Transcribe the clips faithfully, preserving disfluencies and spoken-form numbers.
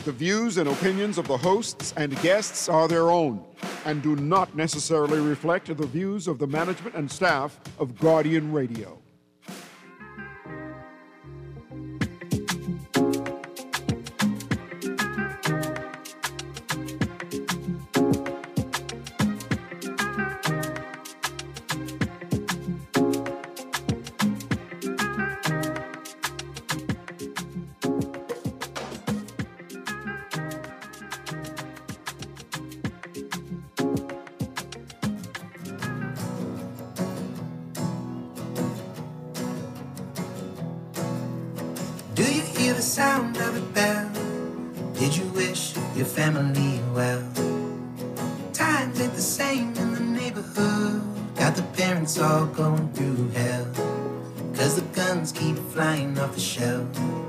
The views and opinions of the hosts and guests are their own and do not necessarily reflect the views of the management and staff of Guardian Radio. Sound of a bell. Did you wish your family well? Times ain't the same in the neighborhood. Got the parents all going through hell, 'cause the guns keep flying off the shelf.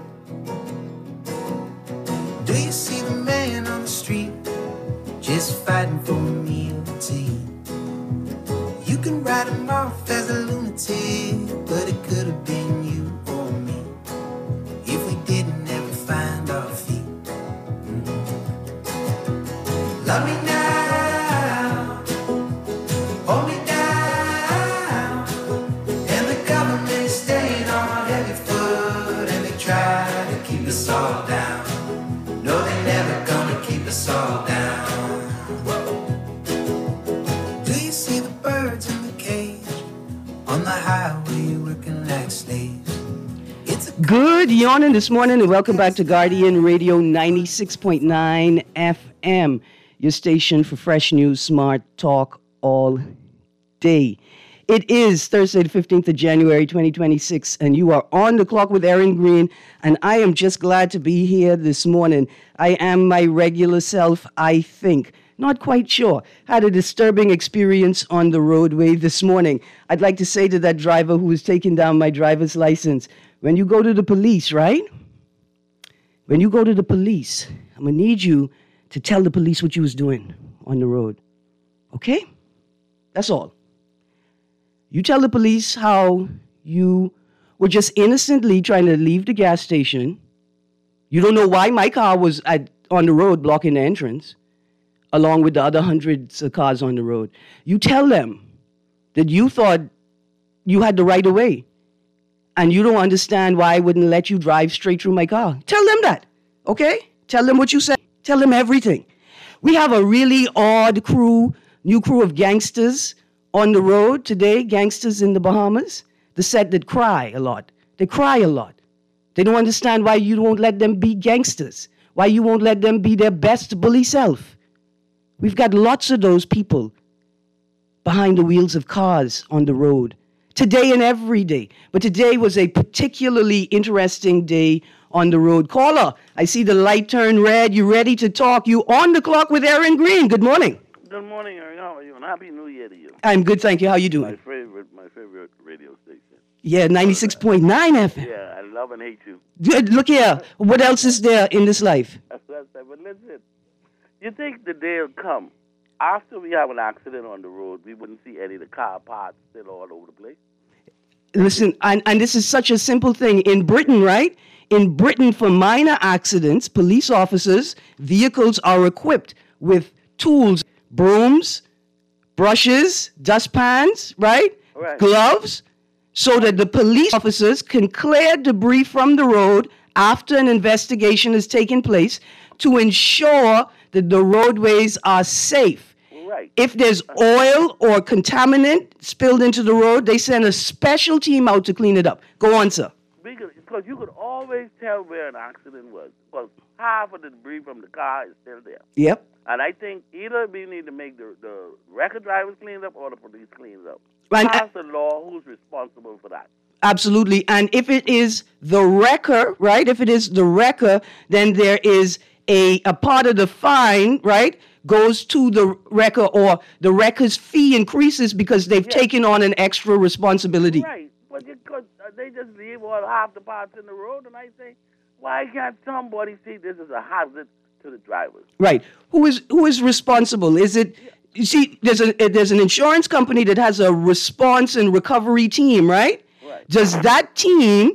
Do you see the man on the street just fighting for a meal to eat? You can write him off as a lunatic, but it could have been you or me if we didn't ever find our feet. Mm-hmm. Love me now, hold me down, and the government is staying on every foot, and they try to keep us all down. No, they're never gonna keep us all down. Do you see the birds in the cage on the highway working like slaves? Good yawning this morning, and welcome back to Guardian Radio ninety-six point nine F M, your station for fresh news, smart talk all day. It is Thursday, the fifteenth of January, twenty twenty-six, and you are on the clock with Aaron Green, and I am just glad to be here this morning. I am my regular self, I think. Not quite sure. Had a disturbing experience on the roadway this morning. I'd like to say to that driver who was taking down my driver's license, when you go to the police, right? When you go to the police, I'm going to need you to tell the police what you was doing on the road. Okay? That's all. You tell the police how you were just innocently trying to leave the gas station. You don't know why my car was at, on the road blocking the entrance, along with the other hundreds of cars on the road. You tell them that you thought you had the right of way, and you don't understand why I wouldn't let you drive straight through my car. Tell them that, okay? Tell them what you said. Tell them everything. We have a really odd crew, new crew of gangsters on the road today, gangsters in the Bahamas, the set that cry a lot. They cry a lot. They don't understand why you won't let them be gangsters, why you won't let them be their best bully self. We've got lots of those people behind the wheels of cars on the road, today and every day. But today was a particularly interesting day on the road. Caller, I see the light turn red. You ready to talk? You on the clock with Aaron Green. Good morning. Good morning, Aaron. How are you? And Happy New Year to you. I'm good, thank you. How you doing? My favorite, my favorite radio station. Yeah, ninety-six point nine F M. Yeah, I love and hate you. Good. Look here. What else is there in this life? But listen, you think the day will come after we have an accident on the road, we wouldn't see any of the car parts still all over the place? Listen, and, and this is such a simple thing. In Britain, right? In Britain, for minor accidents, police officers' vehicles are equipped with tools, brooms, brushes, dustpans, right? Right. Gloves, so that the police officers can clear debris from the road after an investigation has taken place to ensure that the roadways are safe. Right. If there's oil or contaminant spilled into the road, they send a special team out to clean it up. Go on, sir. Because, because you could always tell where an accident was, because half of the debris from the car is still there. Yep. And I think either we need to make the, the record drivers clean it up or the police clean it up. And, Pass the law, who's responsible for that? Absolutely. And if it is the wrecker, right, if it is the wrecker, then there is a, a part of the fine, right, goes to the wrecker, or the wrecker's fee increases because they've Yes. taken on an extra responsibility. Right. But you could, uh, they just leave all half the parts in the road, and I say, why can't somebody see this as a hazard to the drivers? Right. Who is who is responsible? Is it, you see, there's a there's an insurance company that has a response and recovery team, right? Right. Does that team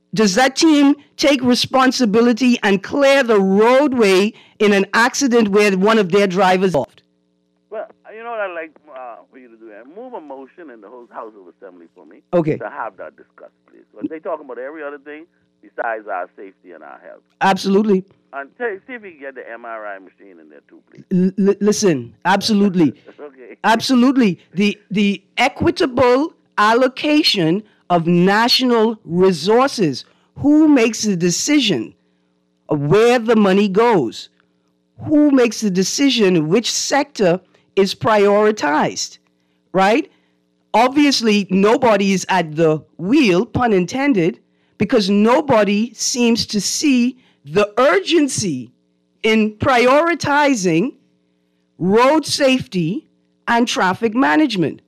does that team take responsibility and clear the roadway in an accident where one of their drivers involved? Well, you know what I'd like uh, for you to do? Move a motion in the whole House of Assembly for me. Okay. To have that discussed, please. But they talking about every other thing besides our safety and our health. Absolutely. And tell, see if we can get the M R I machine in there too, please. L- listen, absolutely. Okay. Absolutely. The the equitable allocation of national resources. Who makes the decision of where the money goes? Who makes the decision which sector is prioritized, right? Obviously, nobody is at the wheel, pun intended, because nobody seems to see the urgency in prioritizing road safety and traffic management.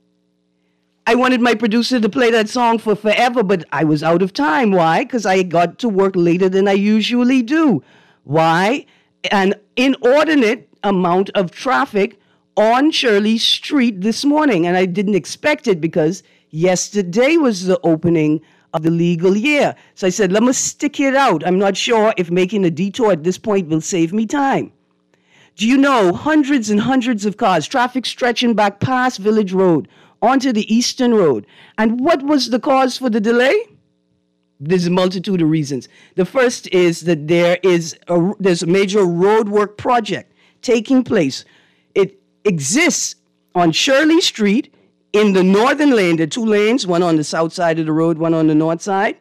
I wanted my producer to play that song for forever, but I was out of time. Why? Because I got to work later than I usually do. Why? An inordinate amount of traffic on Shirley Street this morning, and I didn't expect it because yesterday was the opening of the legal year. So I said, let me stick it out. I'm not sure if making a detour at this point will save me time. Do you know hundreds and hundreds of cars, traffic stretching back past Village Road onto the Eastern Road? And what was the cause for the delay? There's a multitude of reasons. The first is that there is a, there's a major roadwork project taking place. It exists on Shirley Street in the northern lane. There are two lanes, one on the south side of the road, one on the north side,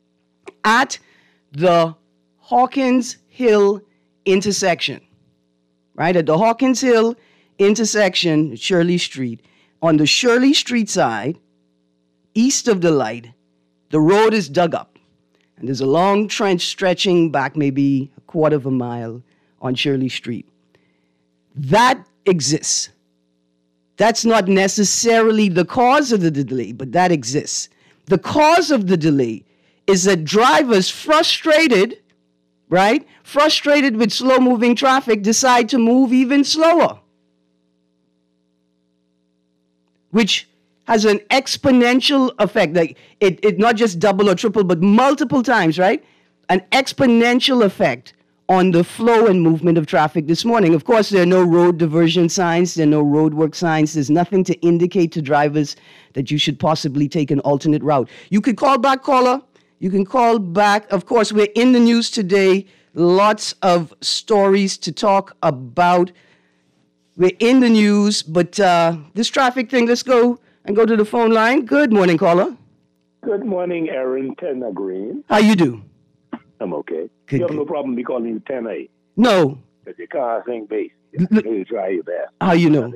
at the Hawkins Hill intersection, right? At the Hawkins Hill intersection, Shirley Street. On the Shirley Street side, east of the light, the road is dug up. And there's a long trench stretching back maybe a quarter of a mile on Shirley Street. That exists. That's not necessarily the cause of the delay, but that exists. The cause of the delay is that drivers frustrated, right, frustrated with slow-moving traffic, decide to move even slower, which has an exponential effect. Like it, it not just double or triple, but multiple times, right? An exponential effect on the flow and movement of traffic this morning. Of course, there are no road diversion signs. There are no roadwork signs. There's nothing to indicate to drivers that you should possibly take an alternate route. You could call back, caller. You can call back. Of course, we're in the news today. Lots of stories to talk about. We're in the news, but uh, this traffic thing, let's go and go to the phone line. Good morning, caller. Good morning, Aaron Tenna Green. How you do? I'm okay. Good, you have good. no problem me calling you Tenna. No. Because your car ain't bass. L- You try your best. How you know?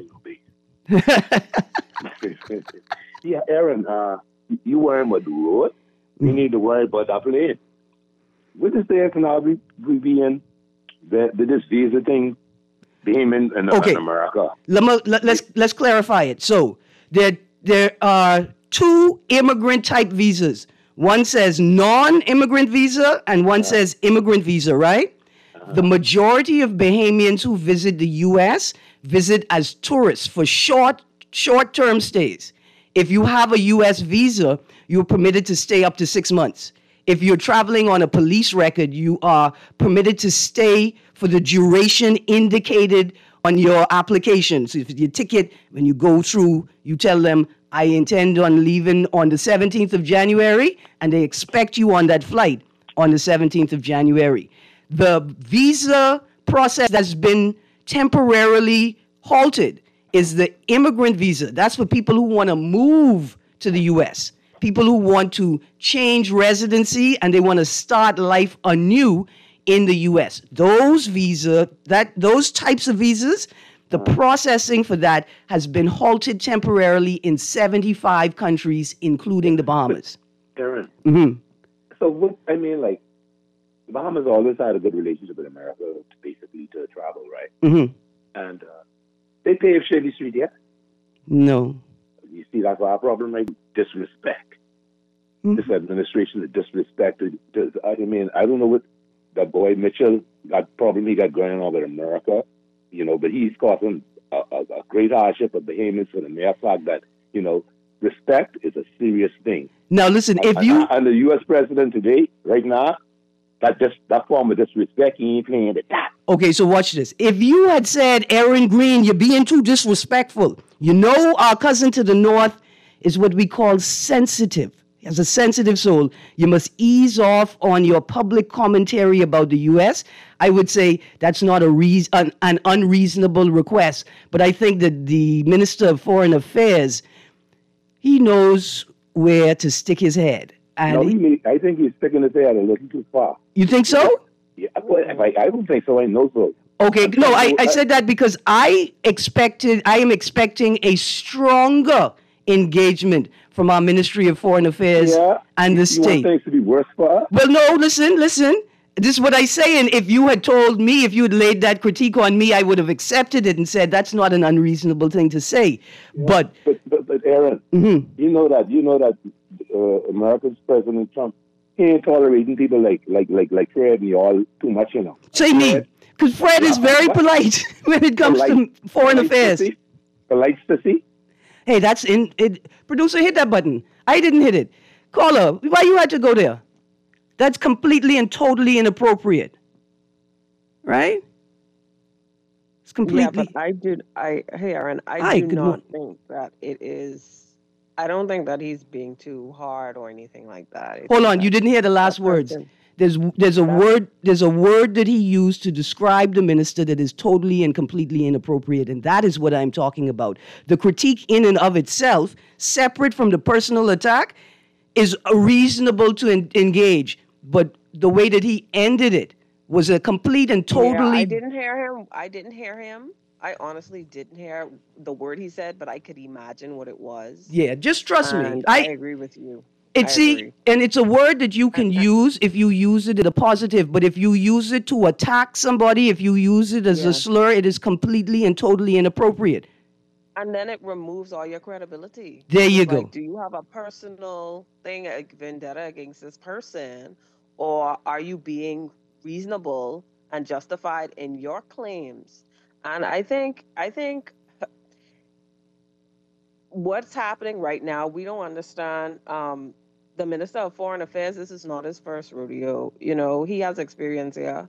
Yeah, Aaron, uh, you worry about the road. You need to worry about that plane. With the states and all we, we be in, the, the, this visa thing, being in, in, Okay. in America. Let me, let, let's let's clarify it. So there there are two immigrant type visas. One says non-immigrant visa and one says immigrant visa, right? The majority of Bahamians who visit the U S visit as tourists for short short-term stays. If you have a U S visa, you're permitted to stay up to six months. If you're traveling on a police record, you are permitted to stay for the duration indicated on your application. So if your ticket, when you go through, you tell them, I intend on leaving on the seventeenth of January, and they expect you on that flight on the seventeenth of January. The visa process that's been temporarily halted is the immigrant visa. That's for people who want to move to the U S, people who want to change residency and they want to start life anew in the U S. Those visa, that those types of visas, the processing for that has been halted temporarily in seventy-five countries, including the Bahamas. Aaron, Mm-hmm. so what, I mean, like, the Bahamas always had a good relationship with America, basically, to travel, right? Mm-hmm. And uh, they pave Shirley Street, yeah? No. You see, that's our problem, right? Disrespect. Mm-hmm. This administration, the disrespect. To, to, I mean, I don't know what that boy Mitchell got, problem he got going on with America, you know, but he's causing a, a, a great hardship of Bahamians for the mere fact that, you know, respect is a serious thing. Now, listen, if and, you... And the U S president today, right now, that just that form of disrespect, he ain't playing it. Okay, so watch this. If you had said, Aaron Green, you're being too disrespectful, you know our cousin to the north is what we call sensitive. He has a sensitive soul. You must ease off on your public commentary about the U S. I would say that's not a reason, an, an unreasonable request. But I think that the Minister of Foreign Affairs, he knows where to stick his head. And no, he, he, I think he's sticking his head a little too far. You think so? Yeah, well, I, I don't think so. I know so. Okay, no, I, I said that because I expected, I am expecting a stronger engagement from our Ministry of Foreign Affairs yeah, and the you state. Want things to be worse for us? Well, no, listen, listen. This is what I say, and if you had told me, if you had laid that critique on me, I would have accepted it and said that's not an unreasonable thing to say. Yeah, but, but, but, but Aaron, mm-hmm. you know that you know that uh, America's President Trump, he ain't tolerating people like like like like Fred and you all too much, you know. Say me, because Fred is very polite when it comes polite, to foreign affairs. To polite to see. Hey, that's in it. Producer, hit that button. I didn't hit it. Caller, why you had to go there? That's completely and totally inappropriate. Right? It's completely. Yeah, but I do. I hey, Aaron. I Hi, do good not morning. think that it is. I don't think that he's being too hard or anything like that. I Hold on, that you didn't hear the last words. person- There's there's a word there's a word that he used to describe the minister that is totally and completely inappropriate, and that is what I'm talking about. The critique in and of itself, separate from the personal attack, is reasonable to en- engage, but the way that he ended it was a complete and totally. Yeah, I didn't hear him. I didn't hear him. I honestly didn't hear the word he said, but I could imagine what it was. Yeah, just trust me. And I, agree with you. It's I see, agree. and it's a word that you can use if you use it in a positive, but if you use it to attack somebody, if you use it as Yeah. a slur, it is completely and totally inappropriate. And then it removes all your credibility. There you It's go. like, do you have a personal thing, like vendetta against this person, or are you being reasonable and justified in your claims? And I think, I think what's happening right now, we don't understand. Um, the Minister of Foreign Affairs, this is not his first rodeo. You know, he has experience here.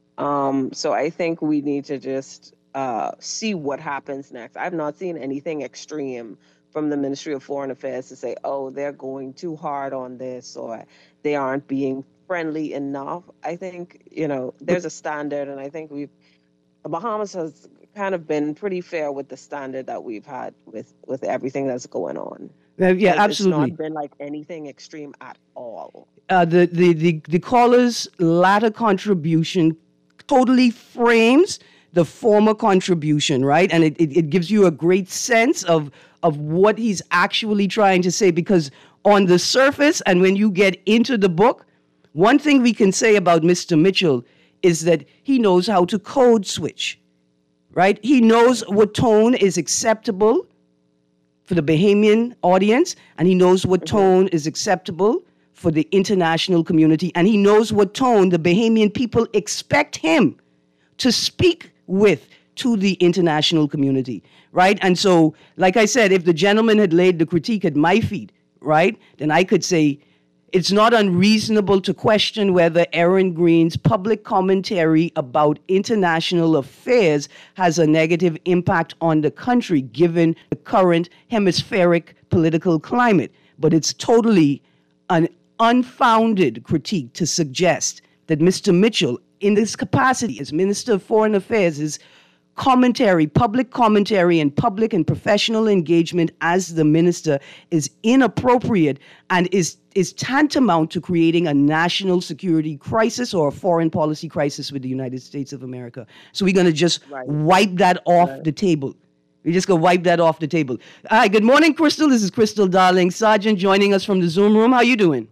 Um, so I think we need to just uh, see what happens next. I've not seen anything extreme from the Ministry of Foreign Affairs to say, oh, they're going too hard on this or they aren't being friendly enough. I think, you know, there's a standard, and I think we've, the Bahamas has kind of been pretty fair with the standard that we've had with, with everything that's going on. Uh, yeah, Like, absolutely. It's not been like anything extreme at all. Uh, the, the, the, the caller's latter contribution totally frames the former contribution, right? And it, it, it gives you a great sense of, of what he's actually trying to say, because on the surface and when you get into the book, one thing we can say about Mister Mitchell is that he knows how to code switch, right? He knows what tone is acceptable for the Bahamian audience, and he knows what tone is acceptable for the international community, and he knows what tone the Bahamian people expect him to speak with to the international community, right? And so, like I said, if the gentleman had laid the critique at my feet, right, then I could say, it's not unreasonable to question whether Aaron Green's public commentary about international affairs has a negative impact on the country, given the current hemispheric political climate. But it's totally an unfounded critique to suggest that Mister Mitchell, in this capacity as Minister of Foreign Affairs, is commentary, public commentary, and public and professional engagement as the minister is inappropriate and is is tantamount to creating a national security crisis or a foreign policy crisis with the United States of America. So we're going to just Right. wipe that off Right. the table. We're just going to wipe that off the table. Hi, good morning, Crystal. This is Crystal Darling Sargent joining us from the Zoom room. How you doing?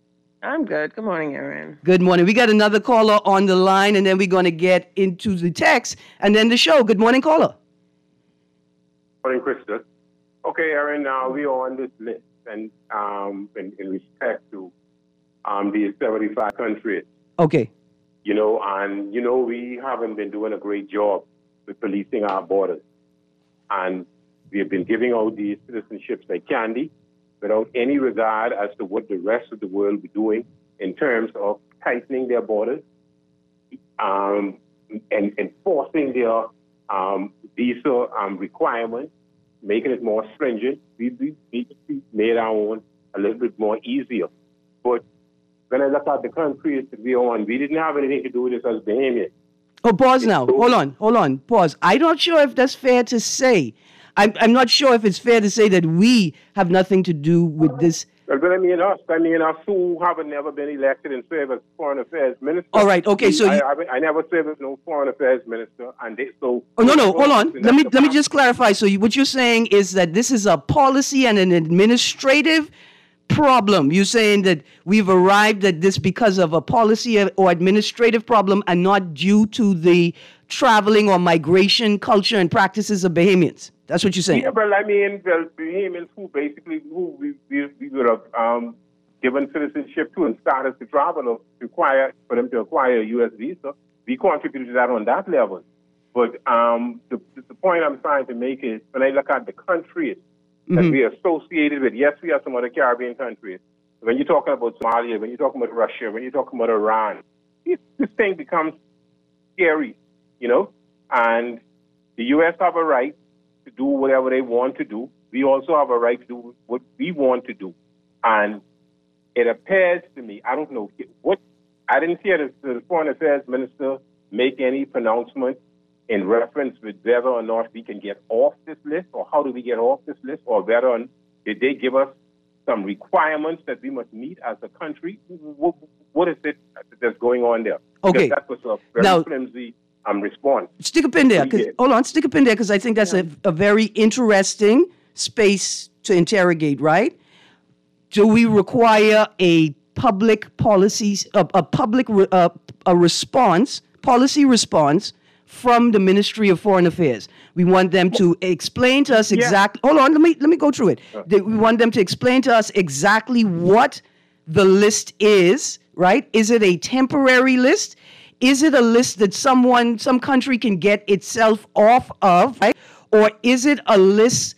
I'm good. Good morning, Aaron. Good morning. We got another caller on the line, and then we're going to get into the text and then the show. Good morning, caller. Morning, Crystal. Okay, Aaron, now we are on this list, and um, in, in respect to um, these seventy-five countries, Okay. you know, and, you know, we haven't been doing a great job with policing our borders. And we have been giving out these citizenships like candy, without any regard as to what the rest of the world be doing in terms of tightening their borders um, and enforcing their um, visa um, requirements, making it more stringent. We, we, we made our own a little bit more easier. But when I look at the countries that we are on, we didn't have anything to do with this as Bahamians. Oh, pause now. Hold on, hold on, pause. I'm not sure if that's fair to say. I'm, I'm not sure if it's fair to say that we have nothing to do with this. Well, but I mean us. I mean us who haven't never been elected and served as foreign affairs minister. All right, okay, so I, you, I, I never served as no foreign affairs minister, and they, so. oh no, no, hold on. Let me let me just clarify. So you, what you're saying is that this is a policy and an administrative problem. You're saying that we've arrived at this because of a policy or administrative problem and not due to the traveling or migration culture and practices of Bahamians. That's what you're saying? Yeah, well, I mean, well, Bahamians who basically, who we, we, we would have um, given citizenship to and status to travel or require for them to acquire a U S visa, we contributed to that on that level. But um, the, the point I'm trying to make is when I look at the countries that mm-hmm. we are associated with, yes, we have some other Caribbean countries. When you're talking about Somalia, when you're talking about Russia, when you're talking about Iran, this, this thing becomes scary, you know? And the U S have a right to do whatever they want to do. We also have a right to do what we want to do. And it appears to me, I don't know, what I didn't hear the, the Foreign Affairs Minister make any pronouncement in reference with whether or not we can get off this list, or how do we get off this list, or whether or did they give us some requirements that we must meet as a country? What, what is it that's going on there? Okay. Because that was a very now, flimsy um, response. Stick a pin there. Cause, hold on, stick a pin there, because I think that's yeah. a, a very interesting space to interrogate, right? Do we require a public policy, a, a public uh, a response, policy response from the Ministry of Foreign Affairs? We want them to explain to us exactly. Yeah. Hold on, let me let me go through it. Uh, we want them to explain to us exactly what the list is. Right? Is it a temporary list? Is it a list that someone, some country can get itself off of? Right? Or is it a list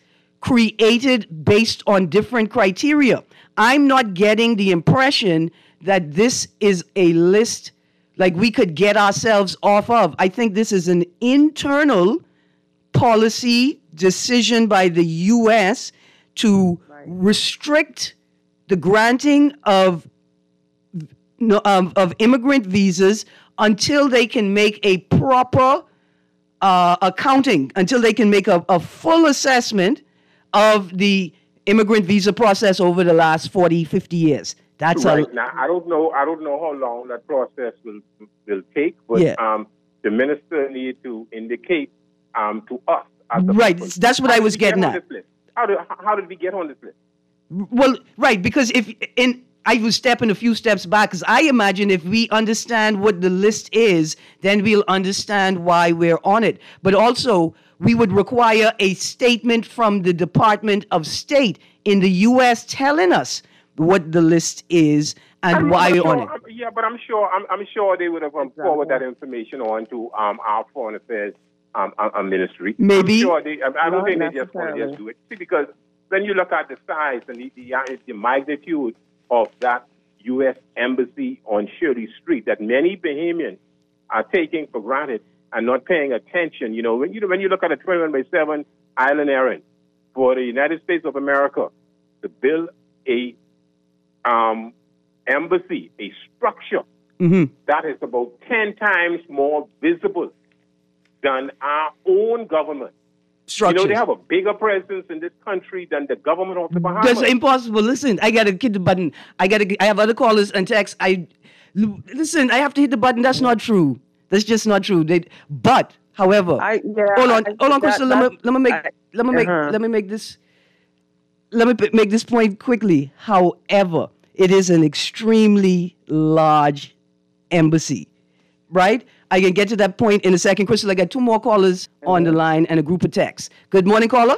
created based on different criteria? I'm not getting the impression that this is a list like we could get ourselves off of. I think this is an internal policy decision by the U S to right. restrict the granting of, of, of immigrant visas until they can make a proper uh, accounting, until they can make a, a full assessment of the immigrant visa process over the last forty, fifty years. That's right. A, now, I don't know. I don't know how long that process will will take, but yeah. um, the minister need to indicate um, to us. As right. people, that's what I was getting get at. How did how did we get on this list? Well, right, because if in I was stepping a few steps back, because I imagine if we understand what the list is, then we'll understand why we're on it. But also, we would require a statement from the Department of State in the U S telling us what the list is and I'm why sure, we're on it. Yeah, but I'm sure I'm, I'm sure they would have um, forwarded that information on to um, our Foreign Affairs um, uh, Ministry. Maybe. I'm sure they, I, I don't Not think they just want to just do it. See, because when you look at the size and the, the, the magnitude of that U S embassy on Shirley Street that many Bahamians are taking for granted and not paying attention. You know, when you when you look at a twenty-one by seven island errand for the United States of America to build a um, embassy, a structure mm-hmm. that is about ten times more visible than our own government. Structures. You know, they have a bigger presence in this country than the government of the Bahamas. That's impossible. Listen, I gotta hit the button. I gotta. I have other callers and texts. I listen. I have to hit the button. That's not true. That's just not true. They, but, however, I, yeah, hold on, I, hold on, that, Crystal. Let me let me make I, let me make uh-huh. let me make this let me make this point quickly. However, it is an extremely large embassy, right? I can get to that point in a second. Crystal, I got two more callers on the line and a group of texts. Good morning, caller.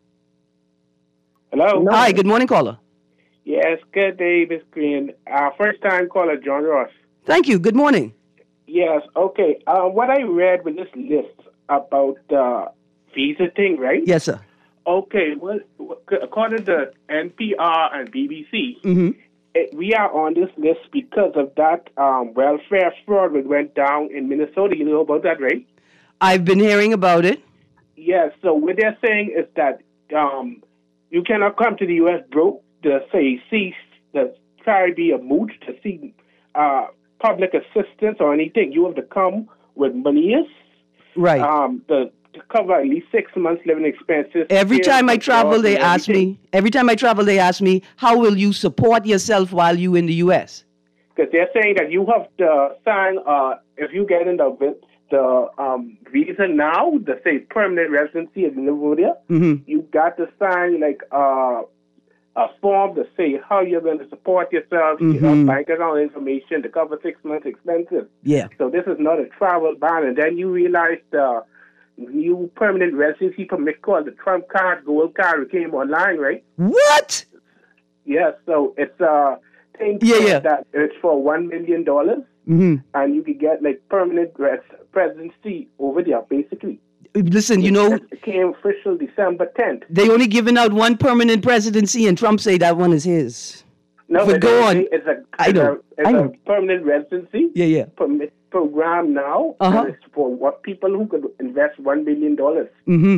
Hello. Hi, good morning, caller. Yes, good day, Miss Green. Uh, first time caller, John Ross. Thank you. Good morning. Yes, okay. Uh, what I read with this list about the uh, visa thing, right? Yes, sir. Okay, well, according to N P R and B B C, Mm-hmm. it, we are on this list because of that um, welfare fraud that went down in Minnesota. You know about that, right? I've been hearing about it. Yes. So what they're saying is that um, you cannot come to the U S broke to say see the try to be a moot to see uh, public assistance or anything. You have to come with money, Right. um, the, to cover at least six months living expenses. Every care, time I travel, jobs, they and ask everything. me, every time I travel, they ask me, how will you support yourself while you in the U S? Because they're saying that you have to sign, uh, if you get in the the um, visa now, the say permanent residency in Cambodia, Mm-hmm. you got to sign like uh, a form to say how you're going to support yourself, you Mm-hmm. know, bank account information to cover six months expenses. Yeah. So this is not a travel ban. And then you realize the new permanent residency permit called the Trump card, gold card, came online, right? What? Yes. So it's a thing Yeah, yeah. that it's for one million dollars. Mm-hmm. And you could get like permanent res- presidency over there, basically. Listen, you know, It became official December tenth. they only giving out one permanent presidency, and Trump say that one is his. No, But it- go it- on. It's a, I it's know. a, it's I a know. permanent residency Yeah, yeah. permit program now. Uh-huh. And it's for what people who could invest one million dollars. Mm-hmm.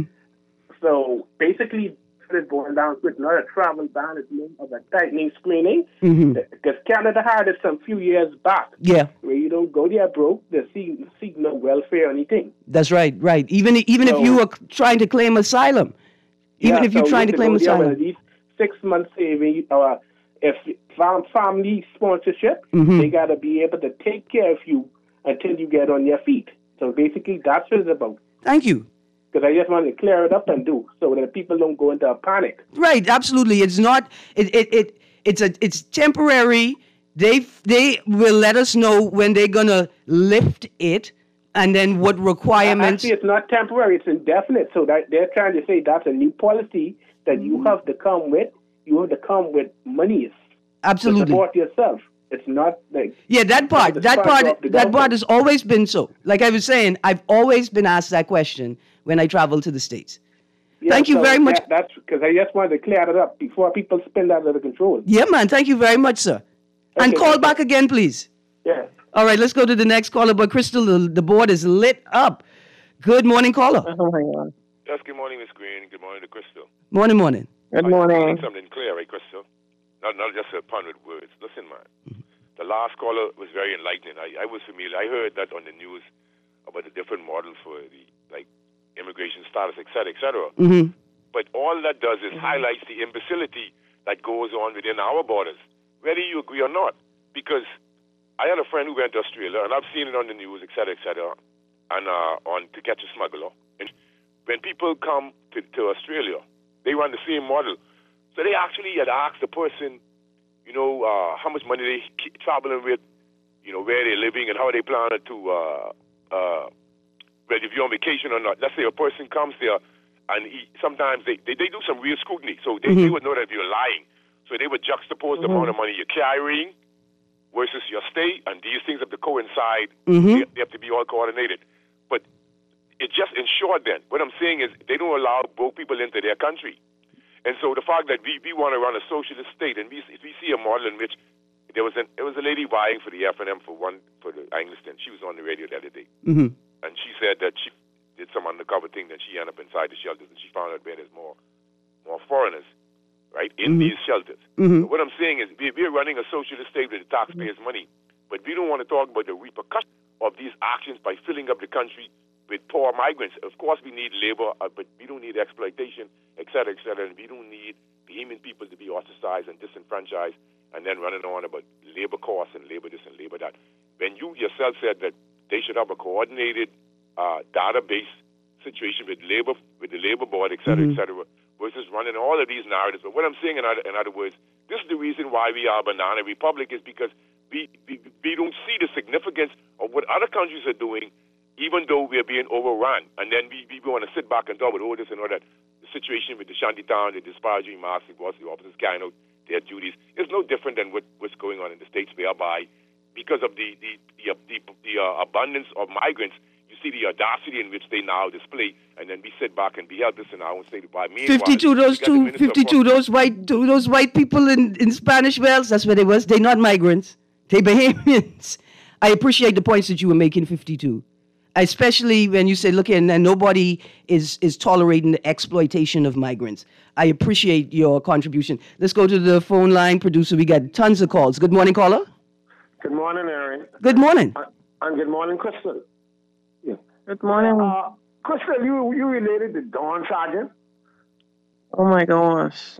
So basically, it boils down to it's not a travel ban, it's more of a tightening screening. Mm-hmm. Because Canada had it some few years back, Yeah, where you don't go there broke, they seek, seek no welfare or anything. that's right, right. Even even if So- you are trying to claim asylum, even Yeah, if you're so trying to you claim can go there with asylum. at least six months saving, or if fam- family sponsorship, Mhm. they got to be able to take care of you until you get on your feet. So basically, that's what it's about. Thank you. Because I just want to clear it up and do so that people don't go into a panic. Right, absolutely. It's not. It it, it it's a it's temporary. They they will let us know when they're gonna lift it, and then what requirements. Actually, it's not temporary; it's indefinite. So that they're trying to say that's a new policy that you have to come with. You have to come with monies to Absolutely. support yourself. It's not like Yeah, that part, the that sponsor part, of the that part government. has always been so. Like I was saying, I've always been asked that question when I travel to the States. Yeah, Thank you so very much. that- that's because I just wanted to clear it up before people spin that out of control. Yeah, man. Thank you very much, sir. And Okay, call okay. back again, please. Yeah. All right, let's go to the next caller. But Crystal, the, the board is lit up. Good morning, caller. Oh my God. Yes, good morning, Miss Green. Good morning to Crystal. Morning, morning. Good I morning. need something clear, right, Crystal? Not not just a pun with words. Listen, man. The last caller was very enlightening. I, I was familiar. I heard that on the news about the different model for the like immigration status, et cetera, et cetera. Mm-hmm. But all that does is highlights the imbecility that goes on within our borders, whether you agree or not. Because I had a friend who went to Australia, and I've seen it on the news, et cetera, et cetera, and uh, on To Catch a Smuggler. And when people come to, to Australia, they run the same model. So they actually had asked the person, you know, uh, how much money they keep traveling with, you know, where they're living and how they plan to, uh, uh, whether if you're on vacation or not. Let's say a person comes there, and he, sometimes they, they, they do some real scrutiny. So they, they would know that if you're lying. So they would juxtapose the amount of money you're carrying versus your stay, and these things have to coincide. Mhm. They, they have to be all coordinated. But it just ensured then, what I'm saying is they don't allow broke people into their country. And so the fact that we, we want to run a socialist state, and we, we see a model in which there was an, there was a lady vying for the F N M for one for the Angliston. She was on the radio the other day, Mm-hmm. and she said that she did some undercover thing, that she ended up inside the shelters, and she found out where there's more more foreigners, right, in these shelters. Mhm. But what I'm saying is we, we're running a socialist state with the taxpayers' money, but we don't want to talk about the repercussions of these actions by filling up the country with poor migrants. Of course, we need labor, uh, but we don't need exploitation, et cetera, et cetera, and we don't need vehement people to be ostracized and disenfranchised and then running on about labor costs and labor this and labor that. When you yourself said that they should have a coordinated uh, database situation with labor, with the labor board, et cetera, et cetera, versus running all of these narratives. But what I'm saying, in other, in other words, this is the reason why we are a banana republic, is because we, we, we don't see the significance of what other countries are doing, even though we are being overrun. And then we, we want to sit back and talk about all this and all that. The situation with the shantytown, the disparaging remarks, the boss, the officers carrying out their duties is no different than what, what's going on in the States, whereby because of the, the, the, the, the uh, abundance of migrants, you see the audacity in which they now display, and then we sit back and be helpless in our own state. By fifty-two, those two, fifty-two, those white, those white people in, in Spanish Wells, that's where they was. They're not migrants. They Bahamians. I appreciate the points that you were making, fifty-two. Especially when you say, look, and, and nobody is, is tolerating the exploitation of migrants. I appreciate your contribution. Let's go to the phone line, producer. We got tons of calls. Good morning, caller. Good morning, Aaron. Good morning. Uh, and good morning, Crystal. Yeah. Good morning. Uh, Crystal, you you related to Dawn Sargent? Oh, my gosh.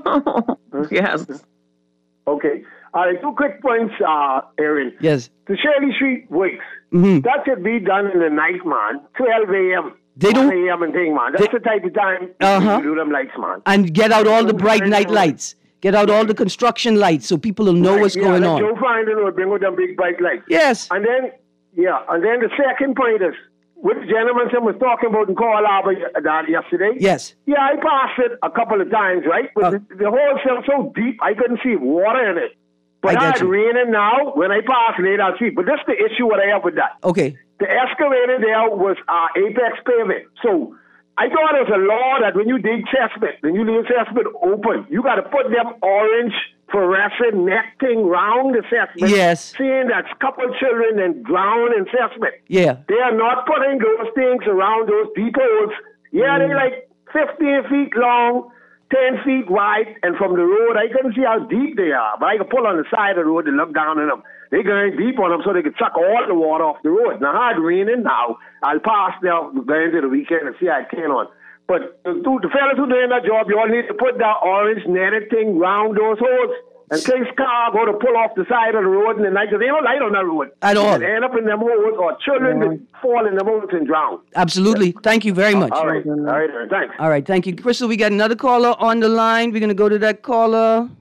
Yes. Okay. All right, two quick points, uh, Aaron. Yes. The Shirley Street Wakes. Mm-hmm. That should be done in the night, man. twelve a.m. They don't. one a.m. and thing, man. That's They, the type of time uh-huh. you do them lights, man. And get out all the bright night lights. Get out all the construction lights so people will know right, what's yeah, going let on. Joe find it or bring with them big bright lights. Yes. And then, yeah, and then the second point is, what the gentleman was talking about in Call Harbor yesterday. Yes. Yeah, I passed it a couple of times, right? But uh, the, the hole fell so deep, I couldn't see water in it. But I, I had raining now when I passed late out street. But that's the issue what I have with that. Okay. The excavator there was uh, Apex pavement. So I thought it was a law that when you dig Chestnut, when you leave Chestnut open, you got to put them orange fluorescent net thing round the Chestnut. Yes. Seeing that couple children and drown in Chestnut. Yeah. They are not putting those things around those deep holes. Yeah, mm. they're like fifteen feet long, ten feet wide, and from the road, I couldn't see how deep they are, but I could pull on the side of the road and look down on them. They're going deep on them so they could suck all the water off the road. Now, hard raining now. I'll pass now going into the weekend and see how it can on. But the, the fellas who doing that job, you all need to put that orange netted thing round those holes. In case car go to pull off the side of the road in the night, because they don't light on that road. At all. They end up in them holes, or children yeah. that fall in the holes and drown. Absolutely. Yeah. Thank you very much. All right. All right. All right. Thanks. All right. Thank you. Crystal, we got another caller on the line. We're going to go to that caller.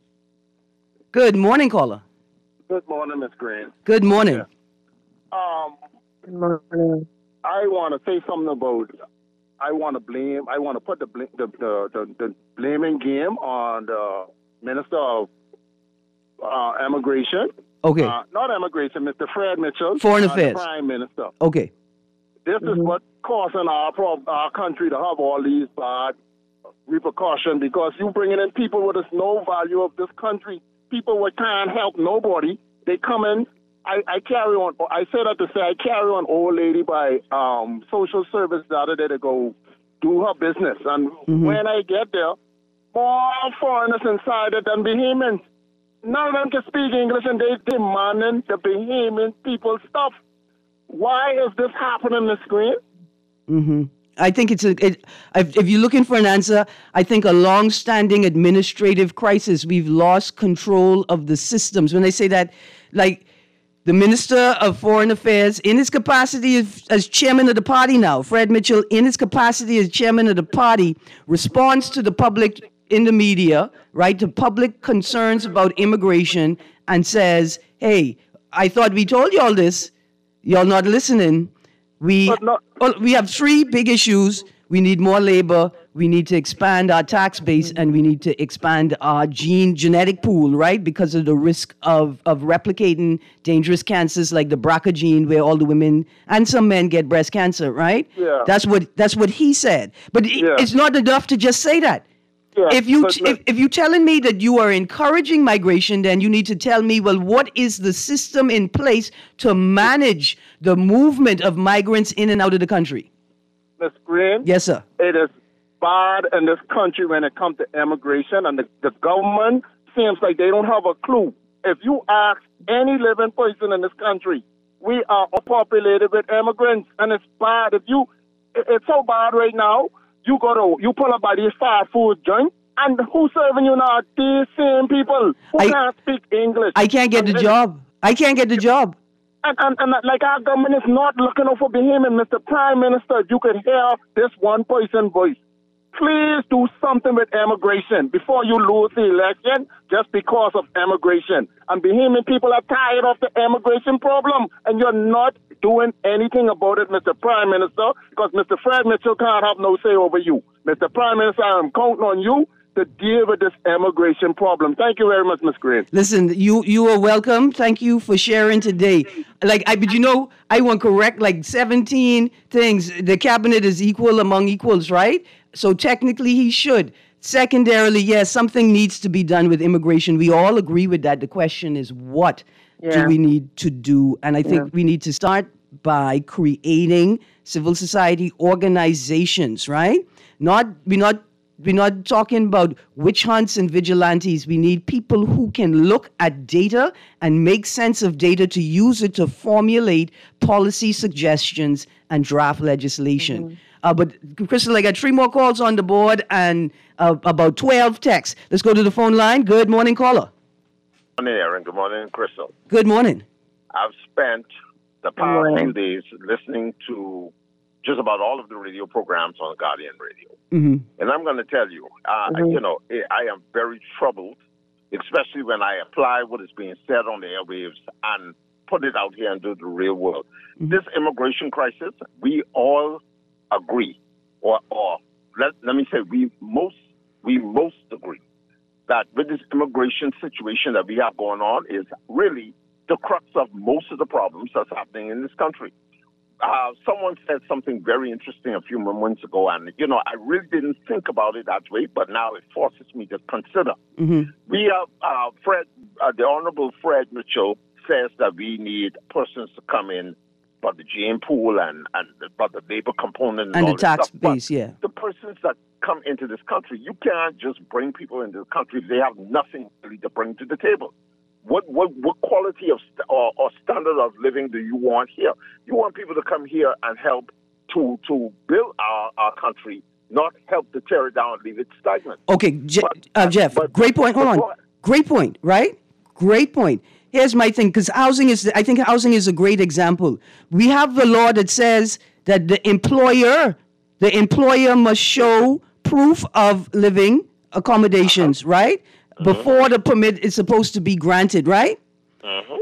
Good morning, caller. Good morning, Miss Grant. Good morning. Yeah. Um, Good morning. I want to say something about, I want to blame, I want to put the, the, the, the, the blaming game on the Minister of Uh, immigration. Okay. Uh, not immigration, Mister Fred Mitchell. Foreign uh, Affairs. The Prime Minister. Okay. This mm-hmm. is what causing our pro- our country to have all these bad repercussions because you bringing in people with no value of this country. People that can't help nobody. They come in. I, I carry on. I say that to say I carry on old lady by um, social service the other day to go do her business. And mm-hmm. when I get there, more foreigners inside it than Bahamians. None of them can speak English, and they demanding the Bahamian people stuff. Why is this happening, Miss Green? Mm-hmm. I think it's a. It, if, if you're looking for an answer, I think a long-standing administrative crisis. We've lost control of the systems. When they say that, like the Minister of Foreign Affairs, in his capacity as, as chairman of the party now, Fred Mitchell, in his capacity as chairman of the party, responds to the public in the media, right, to public concerns about immigration and says, hey, I thought we told you all this. Y'all not listening. We, not- well, we have three big issues. We need more labor. We need to expand our tax base, and we need to expand our gene genetic pool, right, because of the risk of, of replicating dangerous cancers like the B R C A gene, where all the women and some men get breast cancer, right? Yeah. That's what that's what he said. But it, yeah. it's not enough to just say that. Yeah, if you but, if, if you're telling me that you are encouraging migration, then you need to tell me, well, what is the system in place to manage the movement of migrants in and out of the country? Miz Green? Yes, sir. It is bad in this country when it comes to immigration, and the, the government seems like they don't have a clue. If you ask any living person in this country, we are populated with immigrants, and it's bad. If you, it's so bad right now. You go to, you pull up by these fast food joints, and who's serving you now? These same people who I, can't speak English. I can't get and, the job. I can't get the job. And, and, and like our government is not looking out for Bahamian. Mister Prime Minister, you could hear this one person voice. Please do something with immigration before you lose the election just because of immigration. And Bahamian people are tired of the immigration problem, and you're not doing anything about it, Mister Prime Minister, because Mister Fred Mitchell can't have no say over you. Mister Prime Minister, I'm counting on you to deal with this immigration problem. Thank you very much, Miz Green. Listen, you you are welcome. Thank you for sharing today. Like, I, but you know, I want correct like seventeen things. The cabinet is equal among equals, right? So technically, he should. Secondarily, yes, something needs to be done with immigration. We all agree with that. The question is, what Yeah. do we need to do? And I think Yeah. we need to start by creating civil society organizations, right? Not we're not we're not talking about witch hunts and vigilantes. We need people who can look at data and make sense of data to use it to formulate policy suggestions and draft legislation. Mm-hmm. Uh, but Crystal, I got three more calls on the board and uh, about twelve texts. Let's go to the phone line. Good morning, caller. Good morning, Aaron. Good morning, Crystal. Good morning. I've spent the past morning. few days listening to just about all of the radio programs on Guardian Radio. Mm-hmm. And I'm going to tell you, uh, Mhm. you know, I am very troubled, especially when I apply what is being said on the airwaves and put it out here into the real world. Mhm. This immigration crisis, we all agree, or, or let, let me say, we most we most agree that with this immigration situation that we have going on is really the crux of most of the problems that's happening in this country. Uh, someone said something very interesting a few moments ago, and, you know, I really didn't think about it that way, but now it forces me to consider. Mm-hmm. We have, uh, Fred, uh, the Honorable Fred Mitchell says that we need persons to come in, but the gene pool and, and but the labor component and, And all the this tax stuff. But base, yeah. the persons that come into this country, you can't just bring people into the country if they have nothing really to bring to the table. What what what quality of st- or, or standard of living do you want here? You want people to come here and help to to build our, our country, not help to tear it down and leave it stagnant. Okay, Je- But- uh, Jeff, but- great point. Hold but on. what- Great point, right? Great point. Here's my thing, because housing is, I think housing is a great example. We have the law that says that the employer, the employer must show proof of living accommodations, right? Before the permit is supposed to be granted, right? Mhm.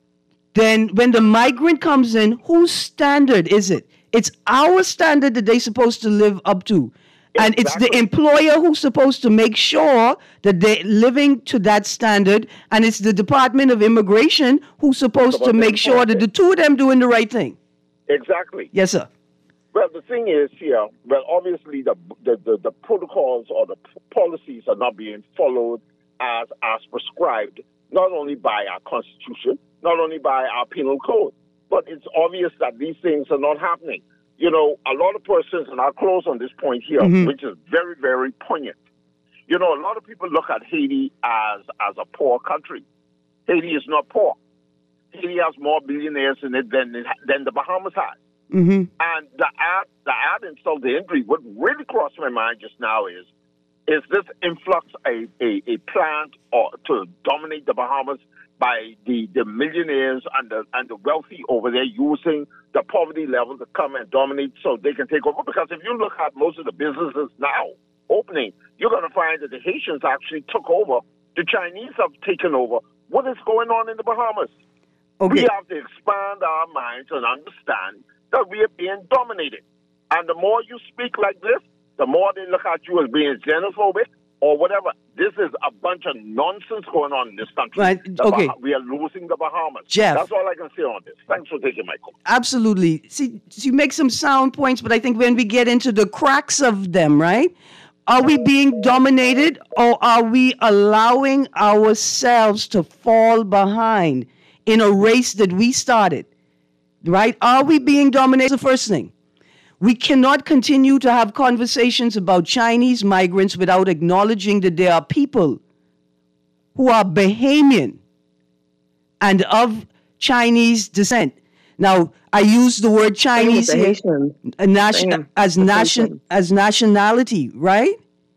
Then when the migrant comes in, whose standard is it? It's our standard that they're supposed to live up to. And it's the Exactly. employer who's supposed to make sure that they're living to that standard. And it's the Department of Immigration who's supposed About to the make sure that the two of them doing the right thing. Exactly. Yes, sir. Well, the thing is here, well, obviously the the, the, the protocols or the p- policies are not being followed as as prescribed, not only by our Constitution, not only by our penal code, but it's obvious that these things are not happening. You know, a lot of persons, and I'll close on this point here, Mhm. which is very, very poignant. You know, a lot of people look at Haiti as as a poor country. Haiti is not poor. Haiti has more billionaires in it than than the Bahamas has. Mm-hmm. And the ad, the ad insult the injury. What really crossed my mind just now is, is this influx a, a, a plan or to dominate the Bahamas by the, the millionaires and the and the wealthy over there using the poverty level to come and dominate so they can take over? Because if you look at most of the businesses now opening, you're going to find that the Haitians actually took over. The Chinese have taken over. What is going on in the Bahamas? Okay. We have to expand our minds and understand that we are being dominated. And the more you speak like this, the more they look at you as being xenophobic or whatever. This is a bunch of nonsense going on in this country. Right, The okay. Bah- we are losing the Bahamas. Jeff. That's all I can say on this. Thanks for taking my call. Absolutely. See, you make some sound points, but I think when we get into the cracks of them, right? Are we being dominated or are we allowing ourselves to fall behind in a race that we started? Right? Are we being dominated? That's the first thing. We cannot continue to have conversations about Chinese migrants without acknowledging that there are people who are Bahamian and of Chinese descent. Now, I use the word Chinese the here, Haitians. a nation, Same. as The nation Haitians. as nationality, right?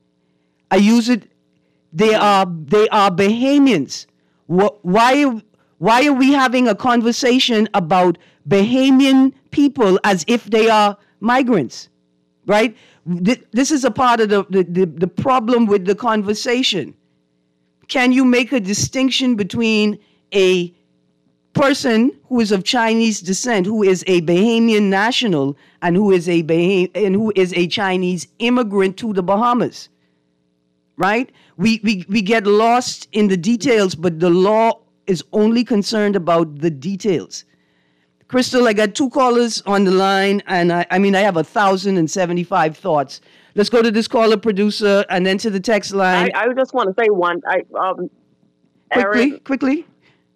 I use it. They are they are Bahamians. Wh- Why why are we having a conversation about Bahamian people as if they are migrants, right? Th- This is a part of the, the, the, the problem with the conversation. Can you make a distinction between a person who is of Chinese descent, who is a Bahamian national, and who is a Baham- and who is a Chinese immigrant to the Bahamas? right? We, we, we get lost in the details, but the law is only concerned about the details. Crystal, I got two callers on the line, and I, I mean, I have a thousand seventy-five thoughts. Let's go to this caller, producer, and then to the text line. I, I just want to say one. I um, quickly, Aaron, quickly.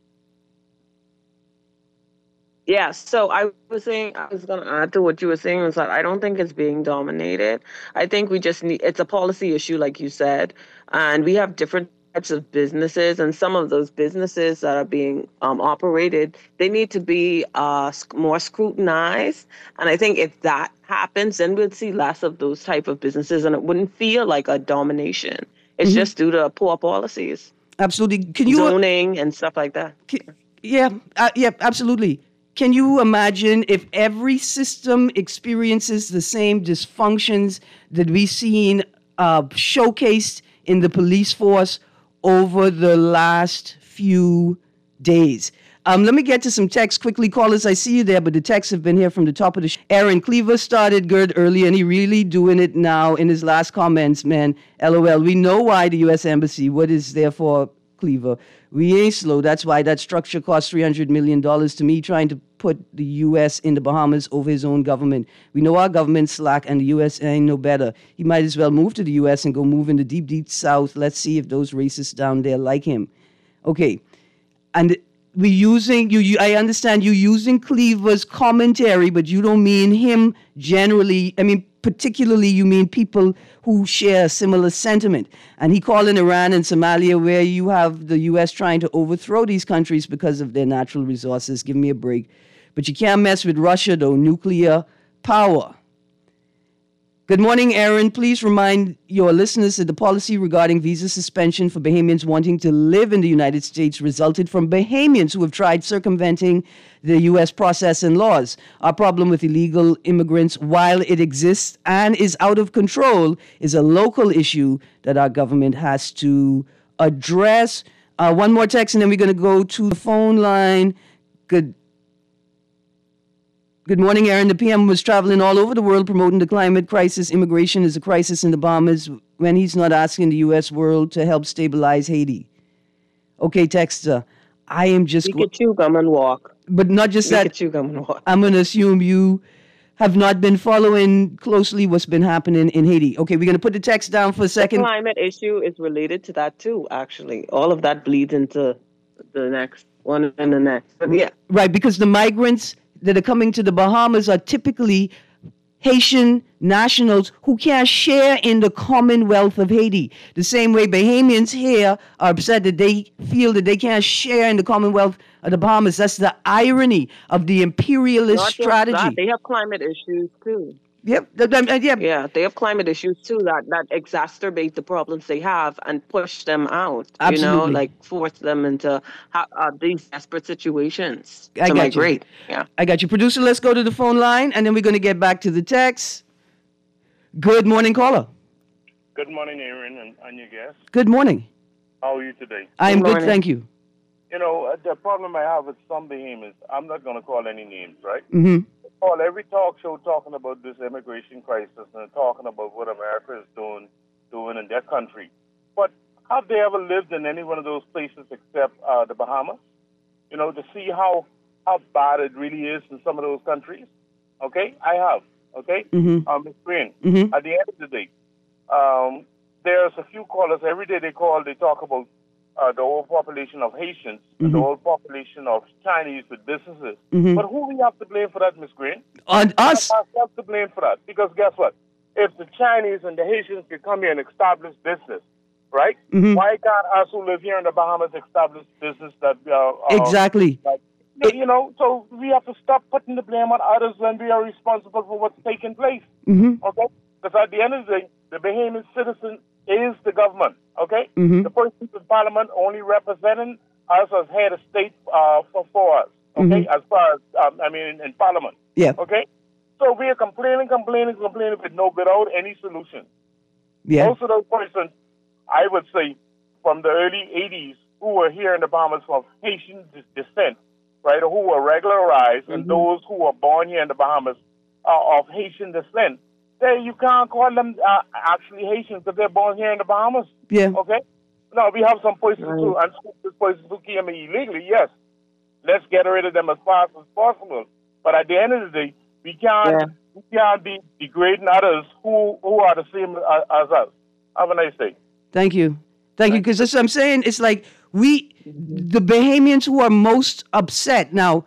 Yeah, so I was saying, I was going to add to what you were saying, is that I don't think it's being dominated. I think we just need, it's a policy issue, like you said, and we have different types of businesses, and some of those businesses that are being um, operated, they need to be uh, sc- more scrutinized. And I think if that happens, then we'll see less of those type of businesses, and it wouldn't feel like a domination. It's Mhm. just due to poor policies. Absolutely. Can you zoning and stuff like that? Can, yeah, uh, yeah, absolutely. Can you imagine if every system experiences the same dysfunctions that we've seen uh, showcased in the police force over the last few days? Um, let me get to some texts quickly. Callers, I see you there, but the texts have been here from the top of the show. Aaron Cleaver started good early, and he really doing it now in his last comments, man. LOL. We know why the U S Embassy, what is there for, Cleaver? We ain't slow. That's why that structure cost three hundred million dollars to me, trying to put the U S in the Bahamas over his own government. We know our government's slack, and the U S ain't no better. He might as well move to the U S and go move in the deep, deep South. Let's see if those racists down there like him. Okay. And we using, you, you, I understand you using Cleaver's commentary, but you don't mean him generally. I mean, particularly you mean people who share a similar sentiment. And he called in Iran and Somalia, where you have the U S trying to overthrow these countries because of their natural resources. Give me a break. But you can't mess with Russia, though. Nuclear power. Good morning, Aaron. Please remind your listeners that the policy regarding visa suspension for Bahamians wanting to live in the United States resulted from Bahamians who have tried circumventing the U S process and laws. Our problem with illegal immigrants, while it exists and is out of control, is a local issue that our government has to address. Uh, one more text, and then we're going to go to the phone line. Good Good morning, Aaron. The P M was traveling all over the world promoting the climate crisis. Immigration is a crisis in the Bahamas when he's not asking the U S world to help stabilize Haiti. Okay, texter, I am just... We could chew gum and walk. But not just we that. Could chew gum and walk. I'm going to assume you have not been following closely what's been happening in Haiti. Okay, we're going to put the text down for a second. The climate issue is related to that too, actually. All of that bleeds into the next one and the next. But yeah. Right, because the migrants that are coming to the Bahamas are typically Haitian nationals who can't share in the Commonwealth of Haiti. The same way Bahamians here are upset that they feel that they can't share in the Commonwealth of the Bahamas. That's the irony of the imperialist Not strategy. That, they have climate issues too. Yep. Yep. Yeah, they have climate issues too that, that exacerbate the problems they have and push them out. Absolutely. You know, like force them into uh, these desperate situations I to got migrate. You. Yeah. I got you. Producer, let's go to the phone line, and then we're going to get back to the text. Good morning, caller. Good morning, Aaron, and, and your guest. Good morning. How are you today? I am good, thank you. You know, the problem I have with some Bahamians, I'm not going to call any names, right? Mm-hmm. Call every talk show talking about this immigration crisis and talking about what America is doing, doing in their country. But have they ever lived in any one of those places except uh, the Bahamas? You know, to see how how bad it really is in some of those countries. Okay, I have. Okay, mm-hmm. um, Miz Green. Mm-hmm. At the end of the day, um, there's a few callers every day. They call. They talk about uh, the whole population of Haitians, mm-hmm. and the whole population of Chinese with businesses. Mm-hmm. But who we have to blame for that, Miz Green? On us. We have to blame for that because guess what? If the Chinese and the Haitians can come here and establish business, right? Mm-hmm. Why can't us who live here in the Bahamas establish business that uh, exactly? Uh, that, you know, so we have to stop putting the blame on others when we are responsible for what's taking place. Mm-hmm. Okay? Because at the end of the day, the Bahamian citizen is the government. Okay? Mm-hmm. The person in Parliament only representing us as head of state uh, for, for us. Okay? Mm-hmm. As far as um, I mean, in, in Parliament. Yeah. Okay? So we are complaining, complaining, complaining, with no, without any solution. Yeah. Most of those persons, I would say, from the early eighties, who were here in the Bahamas from Haitian descent, right, or who were regularized, mm-hmm. and those who were born here in the Bahamas uh, of Haitian descent, they you can't call them uh, actually Haitians because they're born here in the Bahamas. Yeah. Okay. No, we have some persons Right. who unscrupulous persons who came illegally. Yes, let's get rid of them as fast as possible. But at the end of the day, we can't Yeah. we can't be degrading others who who are the same as, as us. Have a nice day. Thank you. Thank you. Because that's what I'm saying. It's like we, the Bahamians who are most upset now,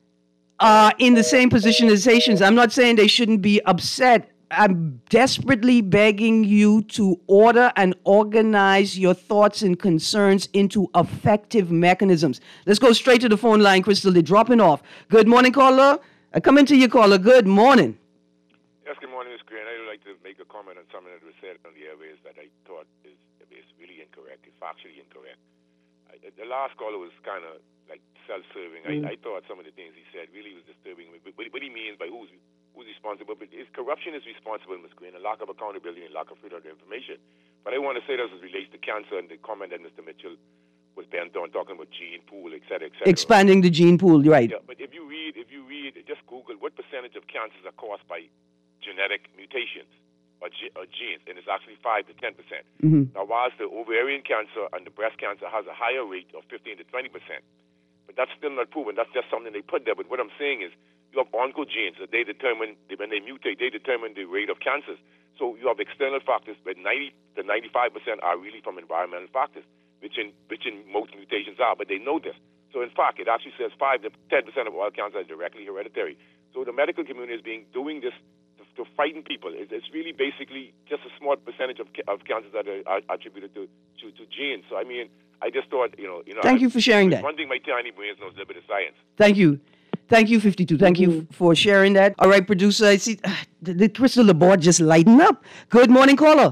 are in the same position as Haitians. I'm not saying they shouldn't be upset. I'm desperately begging you to order and organize your thoughts and concerns into effective mechanisms. Let's go straight to the phone line, Crystal. They're dropping off. Good morning, caller. I come into your caller. Good morning. Yes, good morning, Miz Green. I would like to make a comment on something that was said on the airways that I thought is, is really incorrect. It's factually incorrect. I, the last caller was kind of like self-serving. Mm. I, I thought some of the things he said really was disturbing. But what, what he means by who's who's responsible, but is corruption is responsible, Miz Green, and lack of accountability and lack of freedom of information. But I want to say this as it relates to cancer and the comment that Mister Mitchell was bent on talking about gene pool, et cetera, et cetera. Expanding the gene pool, right. Yeah, but if you read, if you read, just Google what percentage of cancers are caused by genetic mutations or, ge- or genes, and it's actually five to ten percent. Mhm. Now, whilst the ovarian cancer and the breast cancer has a higher rate of fifteen to twenty percent, but that's still not proven. That's just something they put there. But what I'm saying is, you have oncogenes that they determine when they mutate, they determine the rate of cancers. So you have external factors, but ninety to ninety-five percent are really from environmental factors, which in which in most mutations are. But they know this. So in fact, it actually says five to ten percent of all cancers are directly hereditary. So the medical community is being doing this to, to frighten people. It's, it's really basically just a small percentage of, ca- of cancers that are, are attributed to, to, to genes. So I mean, I just thought, you know, you know. Thank I, you for sharing that. One thing my tiny brains knows a little bit of science. Thank you. Thank you, fifty-two. Thank you f- for sharing that. All right, producer, I see uh, the, the crystal the board just lighten up. Good morning, caller.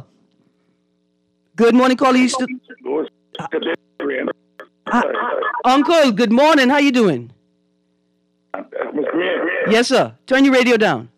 Good morning, caller. You still... Uh, Uncle, good morning. How you doing? Yes, sir. Turn your radio down.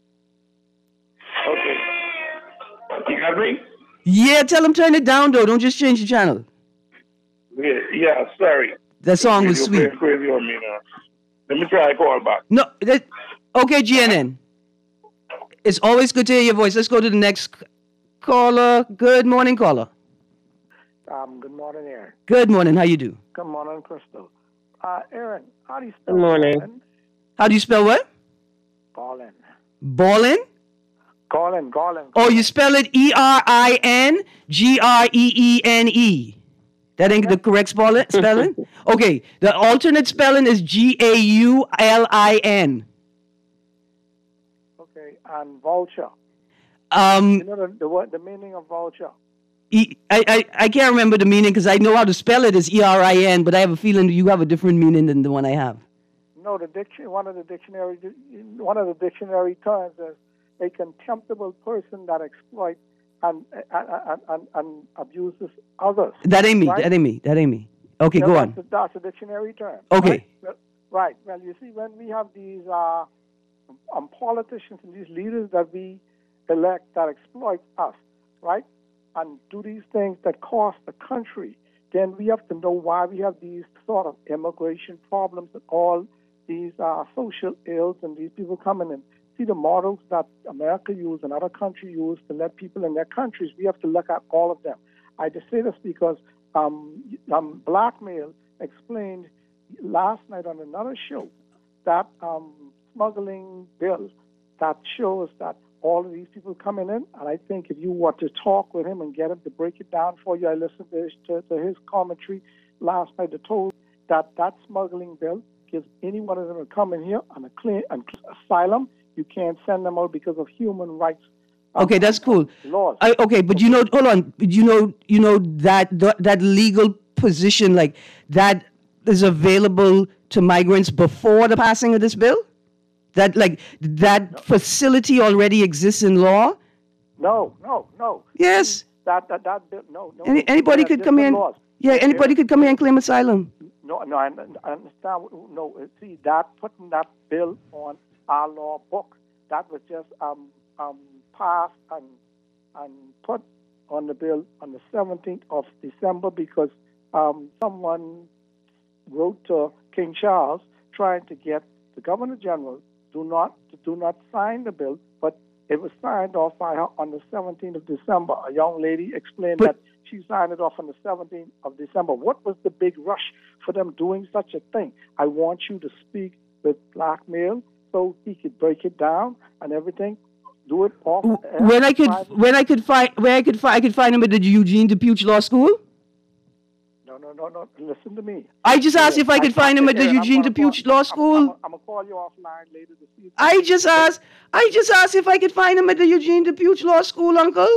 Okay. You got me? Yeah, tell him turn it down, though. Don't just change the channel. Yeah, yeah, sorry. That song was You're sweet. playing crazy on me now. Let me try to call back. No, that, okay, G N N. It's always good to hear your voice. Let's go to the next c- caller. Good morning, caller. Um, good morning, Aaron. Good morning. How you do? Good morning, Crystal. Uh, Aaron, how do you spell Good morning. Colin? How do you spell what? Colin. Ballin? Colin, Colin. Oh, you spell it E R I N G R E E N E. That ain't the correct spell- spelling? Okay, the alternate spelling is G A U L I N. Okay, and vulture. Um, You know the, the what the meaning of vulture? E- I, I, I can't remember the meaning because I know how to spell it as E R I N, but I have a feeling you have a different meaning than the one I have. No, the diction. One of the dictionary. One of the dictionary terms is a contemptible person that exploits and and, and, and, and abuses others. That ain't me. Right? That ain't me. That ain't me. Okay, No, go that's on. A, that's a dictionary term. Okay. Right? Well, right. Well, you see, when we have these uh, um, politicians and these leaders that we elect that exploit us, right, and do these things that cost the country, then we have to know why we have these sort of immigration problems and all these uh, social ills and these people coming in. See the models that America used and other countries use to let people in their countries. We have to look at all of them. I just say this because um, um, Blackmail explained last night on another show that um, smuggling bill that shows that all of these people coming in, and I think if you want to talk with him and get him to break it down for you, I listened to his, to, to his commentary last night that told that that smuggling bill gives any one of them to come in here on a clean and asylum. You can't send them out because of human rights. um, Okay, that's cool. Laws. I, okay, but you know, hold on. You know, you know that that that legal position, like that, is available to migrants before the passing of this bill. That like that facility already exists in law. No, no, no. Yes. That that that bill. No, no. Any, anybody There are could come different in. laws. Yeah, anybody could come here and claim asylum. No, no, I, I understand. No, see that putting that bill on our law book, that was just um, um, passed and and put on the bill on the seventeenth of December because um, someone wrote to King Charles trying to get the Governor General do not do not sign the bill, but It was signed off by her on the seventeenth of December. A young lady explained But- that she signed it off on the seventeenth of December. What was the big rush for them doing such a thing? I want you to speak with blackmail so he could break it down and everything. Do it off. air, When I could, private. when I could find, where I could find, I could find him at the Eugene DePuch Law School. No, no, no, no. Listen to me. I just asked if I could find him at the Aaron, I'm Eugene gonna DePuch call- Law I'm- School. I'm, I'm gonna call you offline later to see. If I just asked, I just asked if I could find him at the Eugene DePuch Law School, Uncle.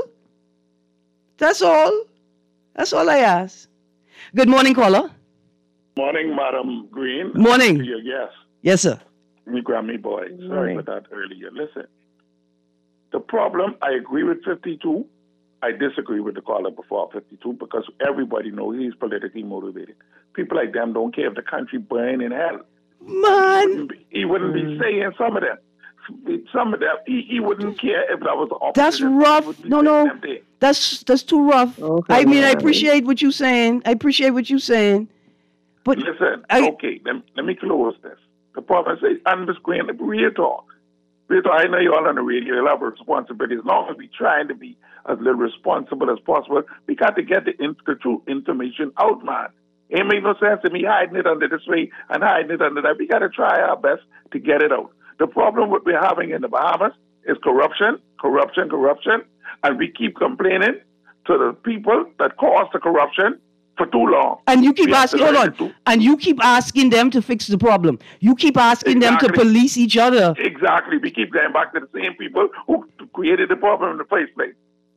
That's all. That's all I asked. Good morning, caller. Morning, Madam Green. Morning. Yes. Yes, sir. Me Grammy boy. Sorry Morning. for that earlier. Listen, the problem, I agree with fifty-two. I disagree with the caller before fifty-two because everybody knows he's politically motivated. People like them don't care if the country burn in hell. Man. He wouldn't be, he wouldn't be saying some of them. Some of them, he, he wouldn't care if that was the opposite. That's rough. No, no. That's that's too rough. I mean, I appreciate what you're saying. I appreciate what you're saying. But Listen, I- okay, let, let me close this. The problem is, I'm just going to real talk. Real talk, I know you're all on the radio, you have a responsibility. As long as we're trying to be as little responsible as possible, we got to get the, in, the true information out, man. It make no sense to me hiding it under this way and hiding it under that. We got to try our best to get it out. The problem what we're having in the Bahamas is corruption, corruption, corruption, and we keep complaining to the people that caused the corruption for too long. And you keep We have asking, to hold learn on, to do- and you keep asking them to fix the problem. You keep asking them to Exactly. police each other. Exactly. We keep going back to the same people who created the problem in the first place.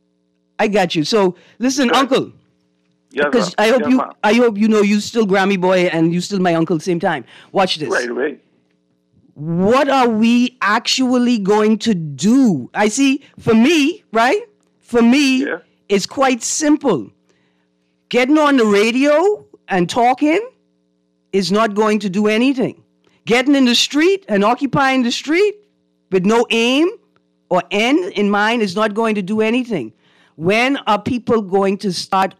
I got you. So listen, Uncle. Yes, Because ma'am. I hope Yes, you, ma'am. I hope you know you still Grammy boy and you still my uncle at the same time. Watch this. Right away. What are we actually going to do? I see. For me, right? For me, it's quite simple. Getting on the radio and talking is not going to do anything. Getting in the street and occupying the street with no aim or end in mind is not going to do anything. When are people going to start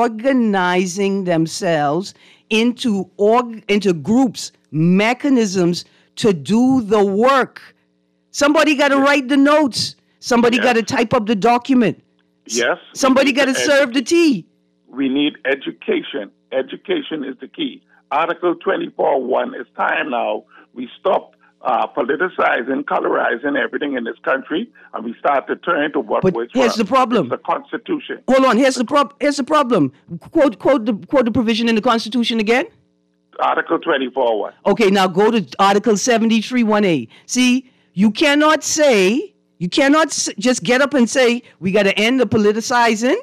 organizing themselves into org- into groups, mechanisms to do the work? Somebody got to write the notes. Somebody got to type up the document. Yes. Somebody we got need to serve the tea. We need education. Education is the key. Article twenty-four one, it's time now we stop uh, politicizing, colorizing everything in this country, and we start to turn to what But works here's for the us. problem. The Constitution. Hold on. Here's the prob. Here's the problem. Quote quote the quote the provision in the Constitution again. Article twenty-four one. Okay, now go to Article seventy-three one A. See, you cannot say, you cannot s- just get up and say, we got to end the politicizing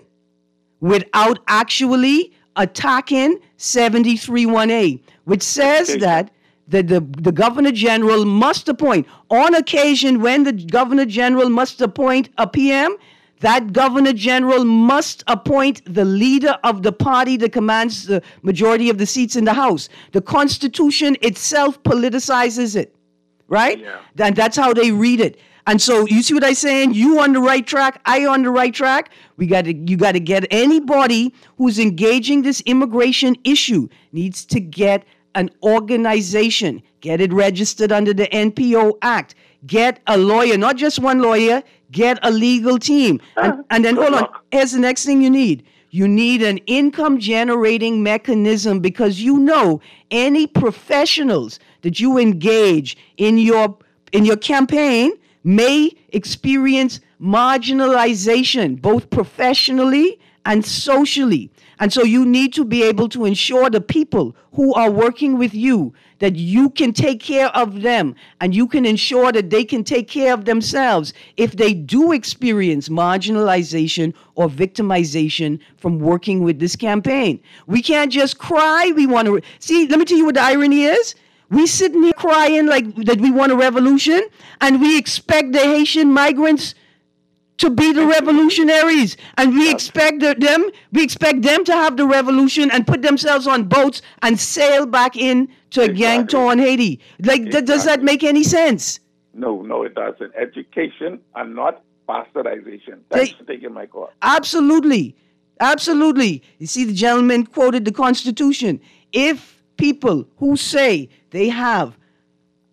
without actually attacking seventy-three one A, which says that the, the, the Governor General must appoint, on occasion when the Governor General must appoint a P M, that Governor General must appoint the leader of the party that commands the majority of the seats in the House. The Constitution itself politicizes it, right? Yeah. And that's how they read it. And so you see what I'm saying? You on the right track, I on the right track. We got to you got to get anybody who's engaging this immigration issue needs to get an organization, get it registered under the N P O Act, get a lawyer, not just one lawyer, get a legal team. And, and then hold on, here's the next thing you need. You need an income generating mechanism because you know any professionals that you engage in your in your campaign may experience marginalization, both professionally and socially. And so you need to be able to ensure the people who are working with you that you can take care of them and you can ensure that they can take care of themselves if they do experience marginalization or victimization from working with this campaign. We can't just cry. We want to re- see, let me tell you what the irony is. We sitting here crying like that we want a revolution, and we expect the Haitian migrants to be the revolutionaries, and we expect the, them, we expect them to have the revolution and put themselves on boats and sail back in to exactly. gang-torn Haiti. Like, exactly. th- does that make any sense? No, no, it doesn't. Education and not bastardization. Thanks they, for taking my call. Absolutely, absolutely. You see, the gentleman quoted the Constitution. If people who say they have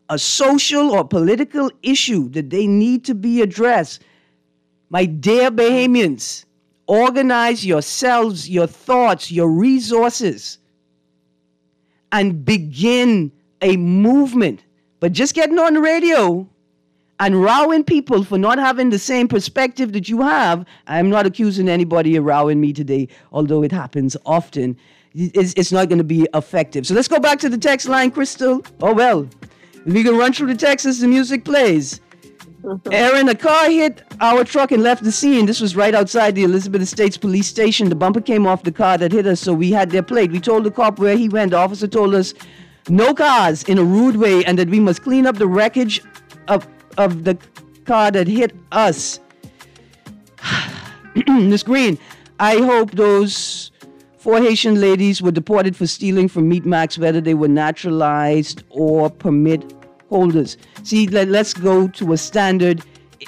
a social or political issue that they need to be addressed, my dear Bahamians, organize yourselves, your thoughts, your resources, and begin a movement. But just getting on the radio and rowing people for not having the same perspective that you have, I'm not accusing anybody of rowing me today, although it happens often, it's, it's not going to be effective. So let's go back to the text line, Crystal. Oh, well, we can run through the text as the music plays. Aaron, a car hit our truck and left the scene. This was right outside the Elizabeth Estates Police Station. The bumper came off the car that hit us, so we had their plate. We told the cop where he went. The officer told us no cars in a rude way and that we must clean up the wreckage of, of the car that hit us. Miss Green, I hope those four Haitian ladies were deported for stealing from Meat Max, whether they were naturalized or permit holders. See, let, let's go to a standard.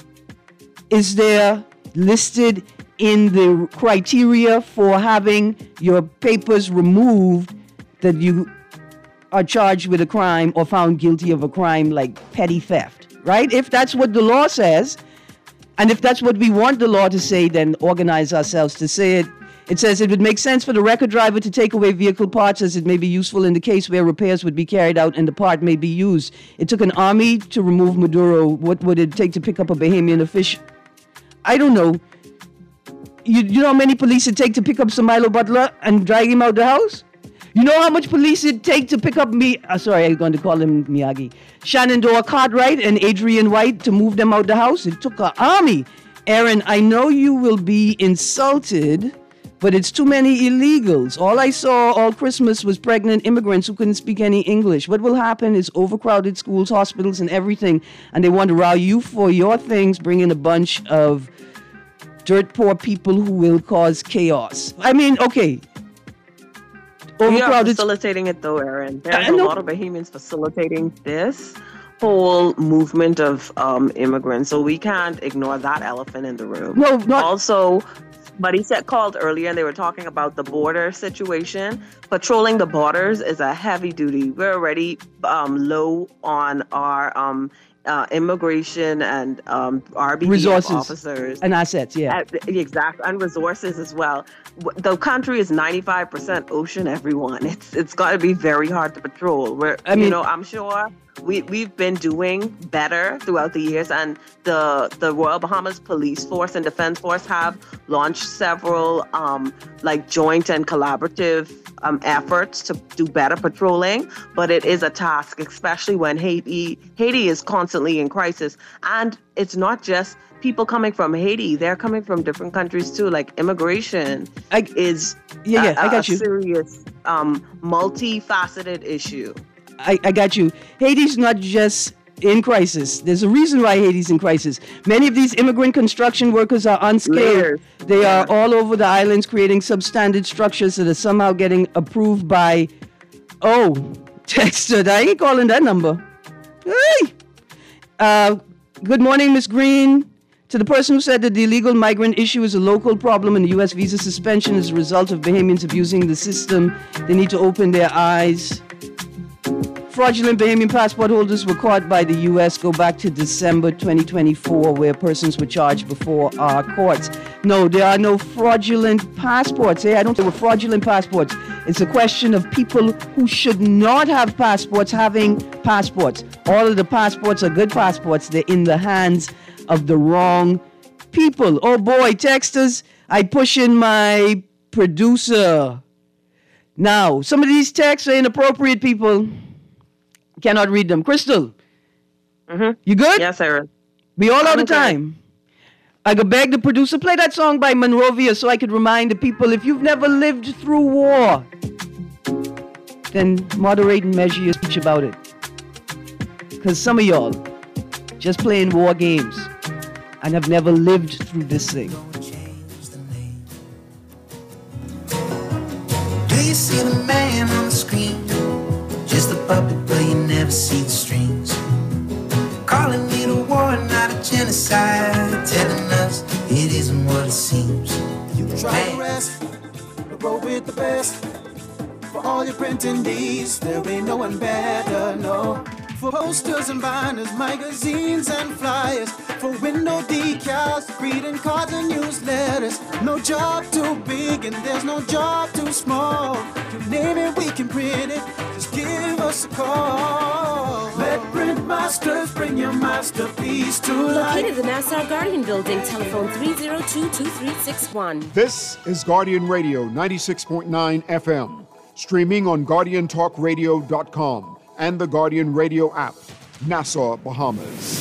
Is there listed in the criteria for having your papers removed that you are charged with a crime or found guilty of a crime like petty theft, right? If that's what the law says, and if that's what we want the law to say, then organize ourselves to say it. It says it would make sense for the record driver to take away vehicle parts as it may be useful in the case where repairs would be carried out and the part may be used. It took an army to remove Maduro. What would it take to pick up a Bahamian official? I don't know. You, you know how many police it take to pick up Samilo Butler and drag him out the house? You know how much police it take to pick up me? Uh, sorry, I'm going to call him Miyagi. Shenandoah Cartwright and Adrian White to move them out the house. It took an army. Aaron, I know you will be insulted, but it's too many illegals. All I saw all Christmas was pregnant immigrants who couldn't speak any English. What will happen is overcrowded schools, hospitals, and everything, and they want to row you for your things, bring in a bunch of dirt poor people who will cause chaos. I mean, okay. We are facilitating it though, Aaron. There's a lot of Bahamians facilitating this whole movement of um, immigrants, so we can't ignore that elephant in the room. No, not also. Buddy said called earlier and they were talking about the border situation. Patrolling the borders is a heavy duty. We're already um, low on our um, uh, immigration and um, R B D F resources officers. And assets, yeah. Uh, exactly, and resources as well. The country is ninety-five percent ocean, everyone. It's It's got to be very hard to patrol. We're, I mean, you know, I'm sure we, we've been doing better throughout the years, and the the Royal Bahamas Police Force and Defense Force have launched several um, like joint and collaborative um, efforts to do better patrolling. But it is a task, especially when Haiti Haiti is constantly in crisis, and it's not just people coming from Haiti; they're coming from different countries too. Like immigration I, is yeah, yeah, a, I got a you. serious, um, multifaceted issue. I, I got you. Haiti's not just in crisis. There's a reason why Haiti's in crisis. Many of these immigrant construction workers are unskilled. Layers. They Yeah. are all over the islands creating substandard structures that are somehow getting approved by, oh, texted. I ain't calling that number. Hey! Uh, good morning, Miss Green. To the person who said that the illegal migrant issue is a local problem and the U S visa suspension is a result of Bahamians abusing the system, they need to open their eyes. Fraudulent Bahamian passport holders were caught by the U S go back to December twenty twenty-four, where persons were charged before our courts. No, there are no fraudulent passports. Hey, I don't think they were fraudulent passports. It's a question of people who should not have passports having passports. All of the passports are good passports. They're in the hands of the wrong people. Oh boy, texters, I push in my producer. Now, some of these texts are inappropriate, people. Cannot read them. Crystal, Mm-hmm. you good? Yes, Aaron. We all out of Okay. time. I could beg the producer, play that song by Monrovia so I could remind the people, if you've never lived through war, then moderate and measure your speech about it. Because some of y'all just playing war games and have never lived through this thing. Do you see the man on the screen? Just a puppet, but you never see the strings. Calling it a war, not a genocide. Telling us it isn't what it seems. You try to rest, but roll with the best. For all your printing needs, there ain't no one better, no. For posters and banners, magazines and flyers, for window decals, greeting cards and newsletters. No job too big and there's no job too small. You name it, we can print it. Just give us a call. Let Print Masters bring your masterpiece to life. Located in the Nassau Guardian Building, telephone three oh two, two three six one. This is Guardian Radio ninety-six point nine F M, streaming on guardian talk radio dot com and the Guardian Radio app, Nassau, Bahamas.